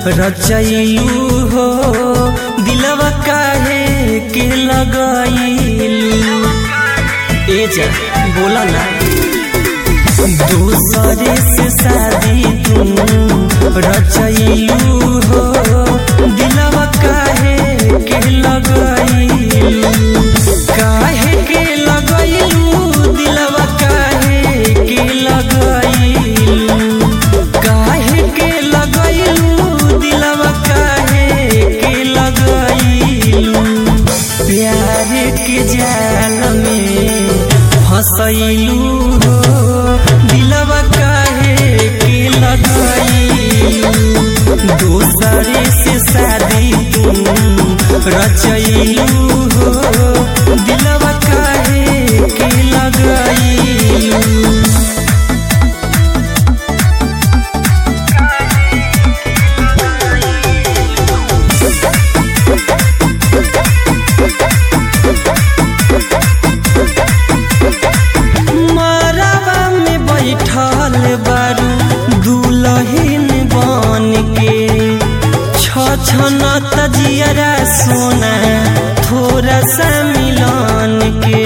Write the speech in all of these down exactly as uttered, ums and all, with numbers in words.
रचैलू हो दिलवा काहे के लगाइलू। ए जा बोला ना दूसरे से शादी तुम रचैलू हो दिलवा काहे के लगाइलू। काहे के लगाइलू दिलवा काहे के लगाइलू। काहे के लगाइलू दिलवा काहे के लगाइलू। प्यार के जाल में फसैलू हो दिलवा काहे के लगाइलू। दूसरे से शादी तुम रचैलू हो दिलवा काहे के लगाइलू। मरवा में बैठल बारू दुल्हन बन के छछन तजियरा सोना थोड़ा सा मिलन के।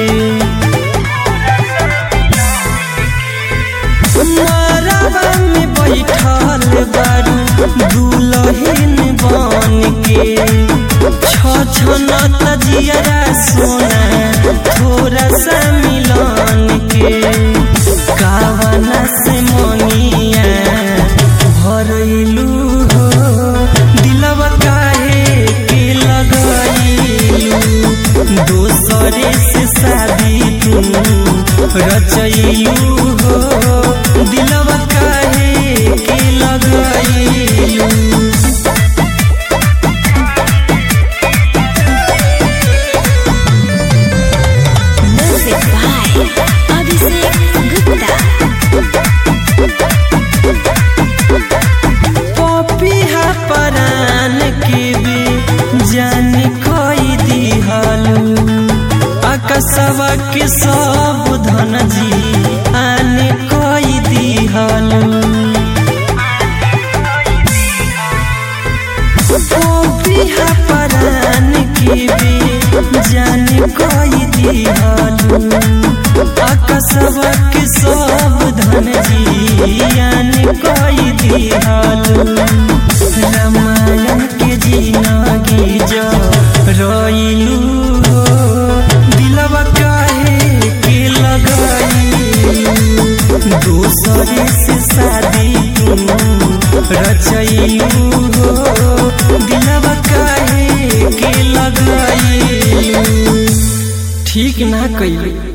मरवा में बैठल बारू दुल्हन बन के छछन तजियरा सोना थोड़ा सा मिलन के। कावना से मोनिया भरैलू हो दिलवा काहे के लगाइलू। दूसरे से शादी तुम रचैलू हो दिलवा काहे के लगाइलू। पपिहा परान के बे जान कोई दिहलू। आकाशवा के सब धन जी आने कोई दिहलू। पपिहा परान के बे जान कोई दिहलू। आकाशवा के सब धन जियान कोई दिहलू। रामायण के जिंदगी जो रोइलू हो दिलवा काहे के लगाइलू। दूसरे से शादी तुम रचैलू हो दिलवा काहे के लगाइलू। ठीक ना कइलू।